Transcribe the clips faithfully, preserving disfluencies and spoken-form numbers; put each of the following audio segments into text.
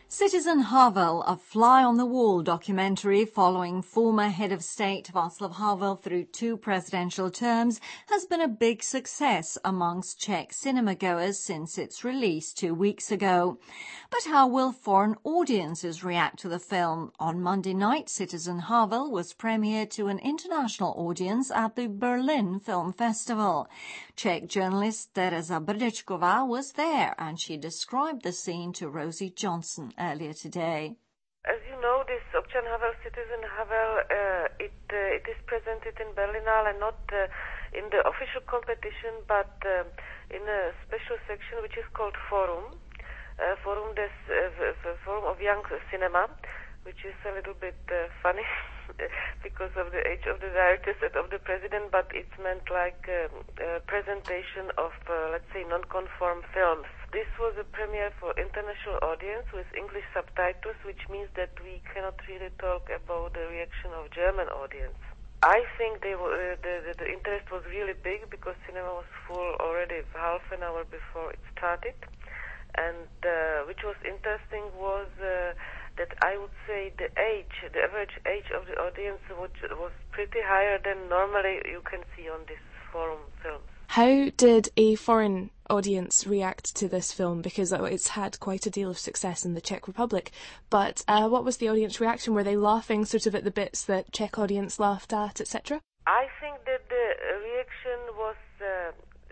Citizen Havel, a fly-on-the-wall documentary following former head of state Václav Havel through two presidential terms, has been a big success amongst Czech cinema-goers since its release two weeks ago. But how will foreign audiences react to the film? On Monday night, Citizen Havel was premiered to an international audience at the Berlin Film Festival. Czech journalist Tereza Brdečková was there, and she described the scene to Rosie Johnson earlier today. As you know, this Občan Havel, Citizen Havel, uh, it, uh, it is presented in Berlinale, not uh, in the official competition, but uh, in a special section which is called Forum, uh, Forum, des, uh, Forum of Young Cinema, which is a little bit uh, funny because of the age of the directors and of the president, but it's meant like um, a presentation of, uh, let's say, non-conform films. This was a premiere for international audience with English subtitles, which means that we cannot really talk about the reaction of German audience. I think they were, uh, the, the, the interest was really big because cinema was full already half an hour before it started. And uh, which was interesting was uh, that I would say the age, the average age of the audience which was pretty higher than normally you can see on this forum films. How did a foreign audience react to this film? Because it's had quite a deal of success in the Czech Republic. But uh, what was the audience reaction? Were they laughing sort of at the bits that Czech audience laughed at, et cetera? I think that the reaction was uh,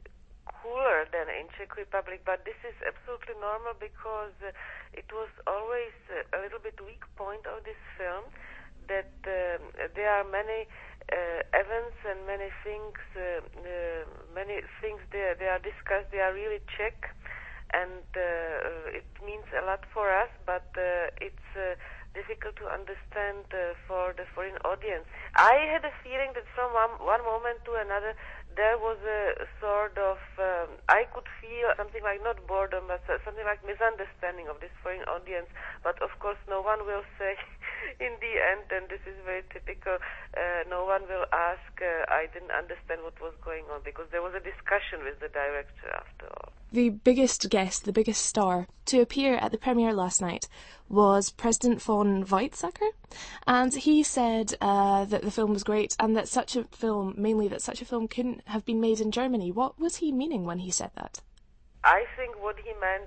cooler than in Czech Republic, but this is absolutely normal because uh, it was always uh, a little bit weak point of this film that uh, there are many uh, events and many things, uh, uh, many things they, they are discussed, they are really Czech, and uh, it means a lot for us, but uh, it's uh, difficult to understand uh, for the foreign audience. I had a feeling that from one, one moment to another there was a sort of, um, I could feel something like not boredom, but something like misunderstanding of this foreign audience. But of course no one will say in the end, and this is very typical, uh, no one will ask, uh, I didn't understand what was going on, because there was a discussion with the director after all. The biggest guest, the biggest star to appear at the premiere last night was President von Weizsäcker, and he said uh, that the film was great and that such a film, mainly that such a film couldn't have been made in Germany. What was he meaning when he said that? I think what he meant,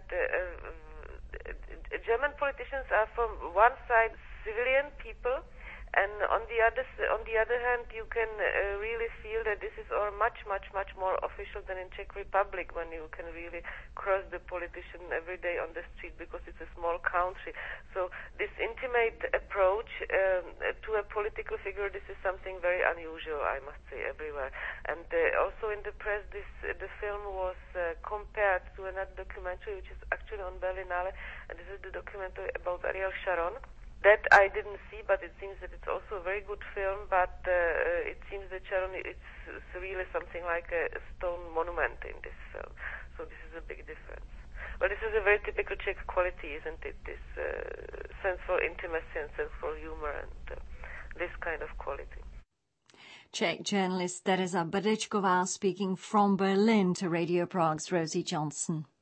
uh, uh, German politicians are from one side civilian people, and on the other on the other hand, you can uh, really feel that this is all much, much, much more official than in Czech Republic, when you can really cross the politician every day on the street because it's a small country. So this intimate approach um, to a political figure, this is something very unusual, I must say, everywhere. And uh, also in the press, this uh, the film was uh, compared to another documentary, which is actually on Berlinale, and this is the documentary about Ariel Sharon. That I didn't see, but it seems that it's also a very good film, but uh, it seems that Sharon, it's, it's really something like a stone monument in this film. So this is a big difference. But this is a very typical Czech quality, isn't it? This uh, sense for intimacy and sense for humor and uh, this kind of quality. Czech journalist Tereza Brdečková speaking from Berlin to Radio Prague's Rosie Johnson.